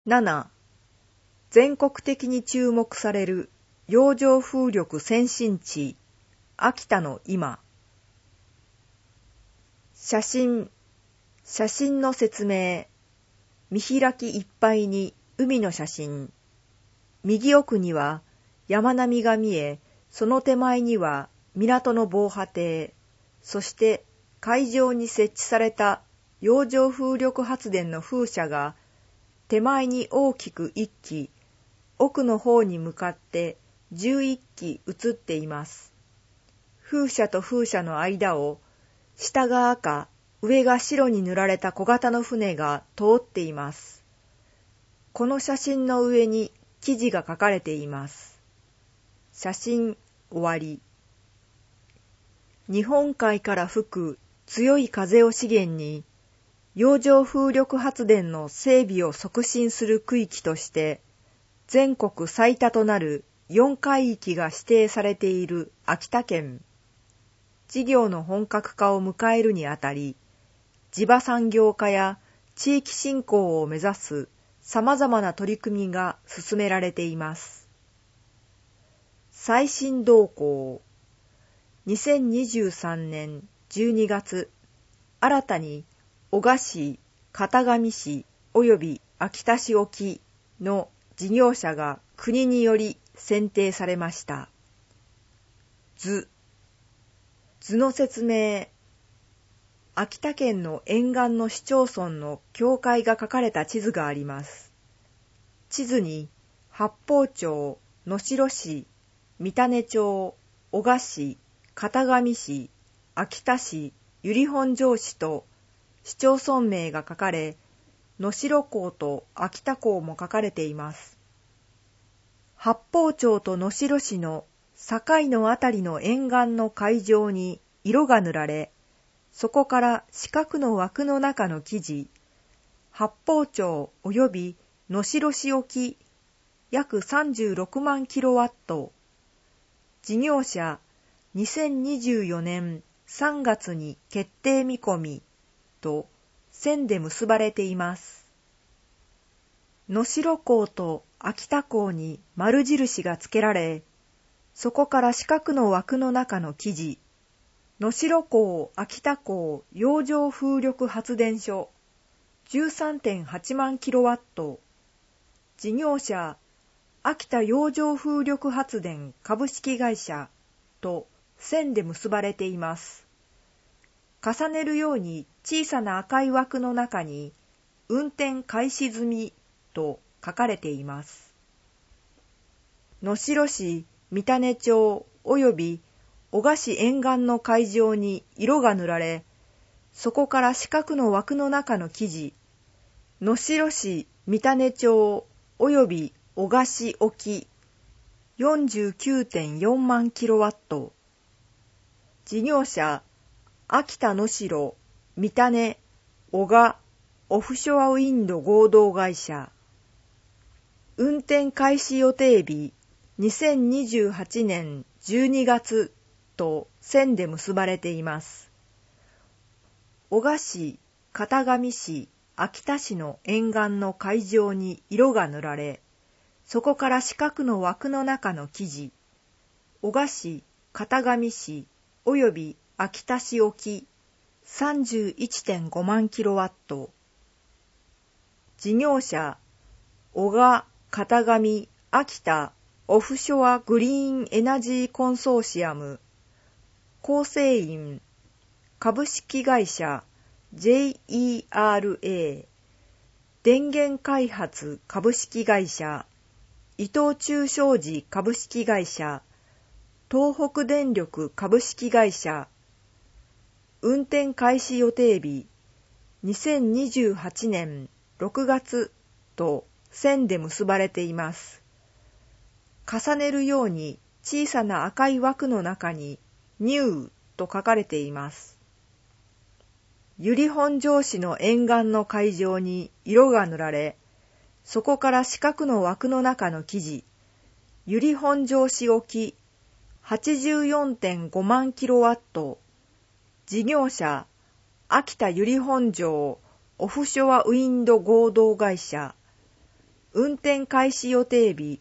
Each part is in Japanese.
7. 全国的に注目される洋上風力先進地、秋田の今。写真の説明。見開きいっぱいに海の写真。右奥には山並みが見え、その手前には港の防波堤、そして海上に設置された洋上風力発電の風車が手前に大きく1基、奥の方に向かって11基映っています。風車と風車の間を下が赤、上が白に塗られた小型の船が通っています。この写真の上に記事が書かれています。写真終わり。日本海から吹く強い風を資源に、洋上風力発電の整備を促進する区域として、全国最多となる4海域が指定されている秋田県。事業の本格化を迎えるにあたり、地場産業化や地域振興を目指す様々な取り組みが進められています。最新動向。2023年12月、新たに男鹿市、片上市及び秋田市沖の事業者が国により選定されました。図の説明。秋田県の沿岸の市町村の境界が書かれた地図があります。地図に八峰町、能代市、三種町、男鹿市、片上市、秋田市、由利本荘市と市町村名が書かれ、能代港と秋田港も書かれています。八峰町と能代市の境のあたりの沿岸の海上に色が塗られ、そこから四角の枠の中の記事、八峰町及び能代市沖約36万キロワット、事業者2024年3月に決定見込みと線で結ばれています。能代港と秋田港に丸印がつけられ、そこから四角の枠の中の記事、能代港秋田港洋上風力発電所 13.8 万キロワット、事業者秋田洋上風力発電株式会社と線で結ばれています。重ねるように小さな赤い枠の中に運転開始済みと書かれています。能代市、三種町及び男鹿市沿岸の海上に色が塗られ、そこから四角の枠の中の記事、能代市、三種町及び男鹿市沖 49.4 万キロワット、事業者秋田能代、三種、男鹿、オフショアウィンド合同会社。運転開始予定日2028年12月と線で結ばれています。男鹿市、片上市、秋田市の沿岸の海上に色が塗られ、そこから四角の枠の中の記事、男鹿市、片上市及び秋田市沖 31.5 万キロワット。事業者、男鹿、片上、秋田、オフショアグリーンエナジーコンソーシアム、構成員、株式会社、JERA、電源開発株式会社、伊藤忠商事株式会社、東北電力株式会社。運転開始予定日2028年6月と線で結ばれています。重ねるように小さな赤い枠の中にニューと書かれています。由利本荘市の沿岸の海上に色が塗られ、そこから四角の枠の中の記事、由利本荘市沖 84.5 万キロワット、事業者秋田由利本荘オフショアウィンド合同会社。 運転開始予定日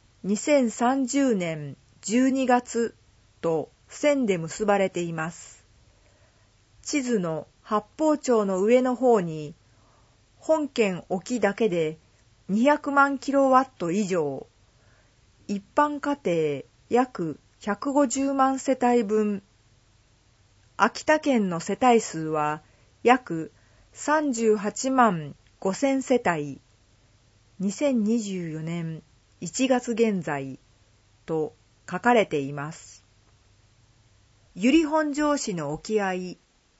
2030年12月と線で結ばれています。地図の八方町の上の方に本県沖だけで200万キロワット以上、一般家庭約150万世帯分、秋田県の世帯数は約38万5000世帯、2024年1月現在と書かれています。由利本荘市の沖合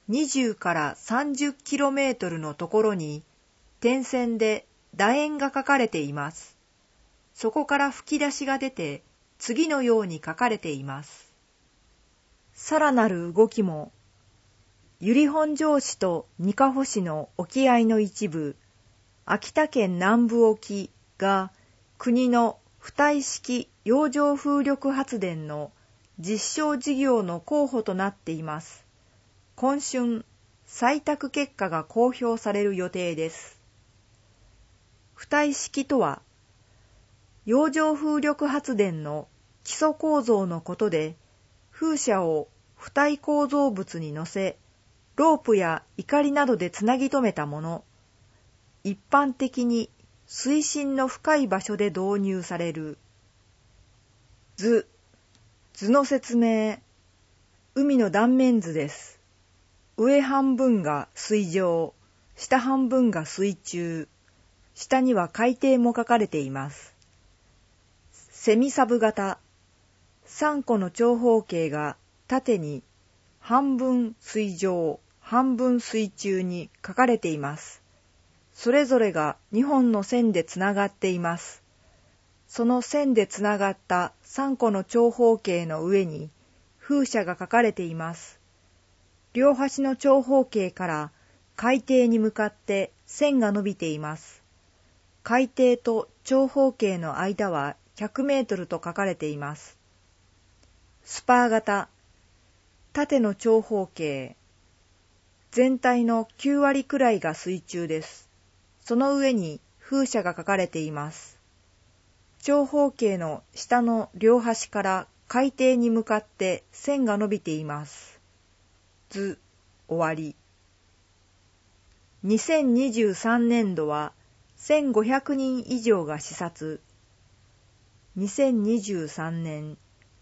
20から30キロメートルのところに点線で楕円が書かれています。そこから吹き出しが出て次のように書かれています。さらなる動きも、由利本荘市とにかほ市の沖合の一部、秋田県南部沖が国の浮体式洋上風力発電の実証事業の候補となっています。今春、採択結果が公表される予定です。浮体式とは、洋上風力発電の基礎構造のことで、風車を浮体構造物に乗せ、ロープや錨などでつなぎ止めたもの。一般的に水深の深い場所で導入される。図の説明。海の断面図です。上半分が水上、下半分が水中。下には海底も書かれています。セミサブ型。3個の長方形が縦に半分水上、半分水中に書かれています。それぞれが2本の線でつながっています。その線でつながった3個の長方形の上に風車が書かれています。両端の長方形から海底に向かって線が伸びています。海底と長方形の間は100メートルと書かれています。スパー型。縦の長方形。全体の9割くらいが水中です。その上に風車が書かれています。長方形の下の両端から海底に向かって線が伸びています。図、終わり。2023年度は1500人以上が視察。2023年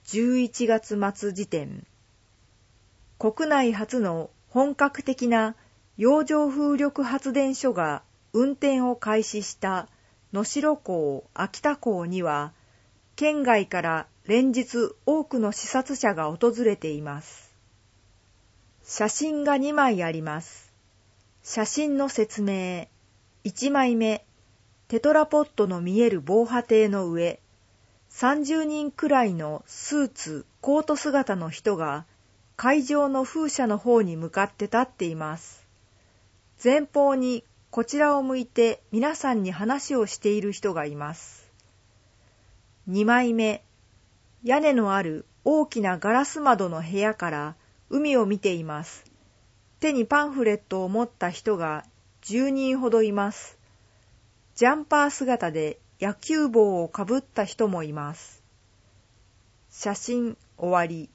11月末時点。国内初の本格的な洋上風力発電所が運転を開始した能代港・秋田港には、県外から連日多くの視察者が訪れています。写真が2枚あります。写真の説明。1枚目、テトラポットの見える防波堤の上、30人くらいのスーツ、コート姿の人が海上の風車の方に向かって立っています。前方にこちらを向いて皆さんに話をしている人がいます。2枚目、屋根のある大きなガラス窓の部屋から海を見ています。手にパンフレットを持った人が10人ほどいます。ジャンパー姿で野球帽をかぶった人もいます。写真終わり。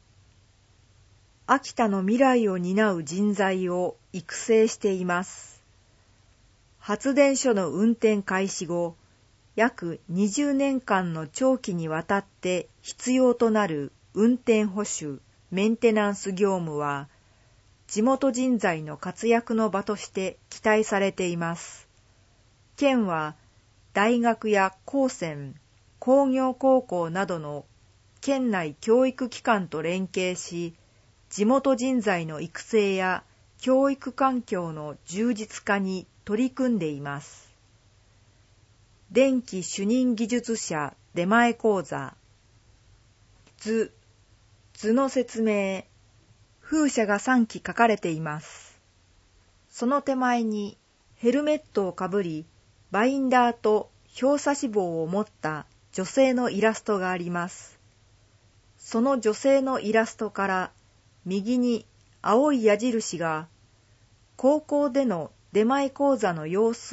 秋田の未来を担う人材を育成しています。発電所の運転開始後、約20年間の長期にわたって必要となる運転保守・メンテナンス業務は、地元人材の活躍の場として期待されています。県は、大学や高専、工業高校などの県内教育機関と連携し、地元人材の育成や教育環境の充実化に取り組んでいます。電気主任技術者出前講座。図の説明。風車が3基書かれています。その手前にヘルメットをかぶり、バインダーと表差し棒を持った女性のイラストがあります。その女性のイラストから右に青い矢印が高校での出前講座の様子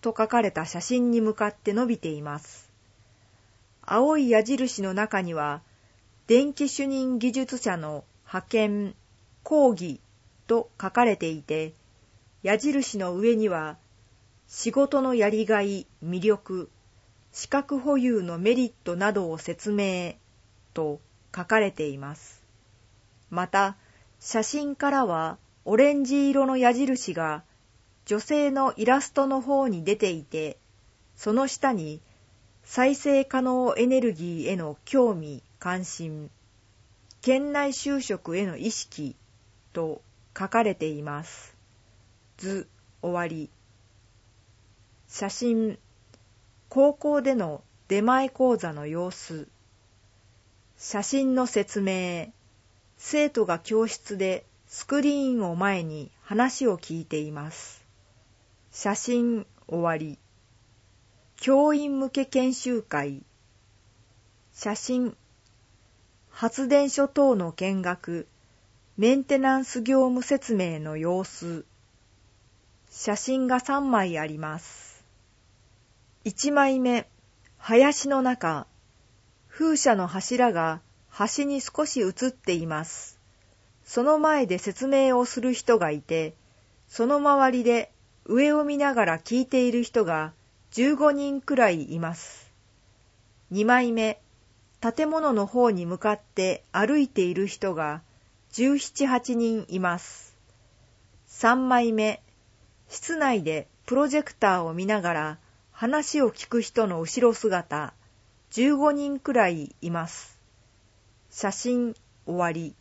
と書かれた写真に向かって伸びています。青い矢印の中には、電気主任技術者の派遣、講義と書かれていて、矢印の上には、仕事のやりがい、魅力、資格保有のメリットなどを説明と書かれています。また、写真からはオレンジ色の矢印が女性のイラストの方に出ていて、その下に再生可能エネルギーへの興味・関心、県内就職への意識と書かれています。図終わり。写真、高校での出前講座の様子。写真の説明、生徒が教室でスクリーンを前に話を聞いています。写真終わり。教員向け研修会。写真、発電所等の見学、メンテナンス業務説明の様子。写真が3枚あります。1枚目、林の中、風車の柱が端に少し映っています。その前で説明をする人がいて、その周りで上を見ながら聞いている人が15人くらいいます。2枚目、建物の方に向かって歩いている人が17、8人います。3枚目、室内でプロジェクターを見ながら話を聞く人の後ろ姿、15人くらいいます。写真終わり。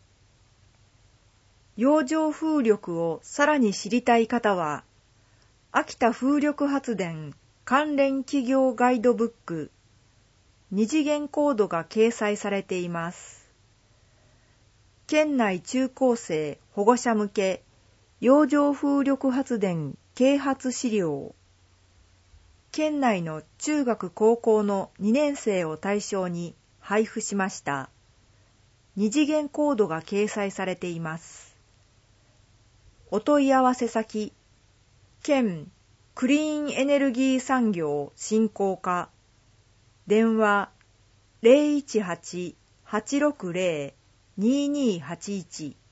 洋上風力をさらに知りたい方は、秋田風力発電関連企業ガイドブック、2次元コードが掲載されています。県内中高生保護者向け洋上風力発電啓発資料。県内の中学高校の2年生を対象に配布しました。2次元コードが掲載されています。お問い合わせ先、県クリーンエネルギー産業振興課、電話 018-860-2281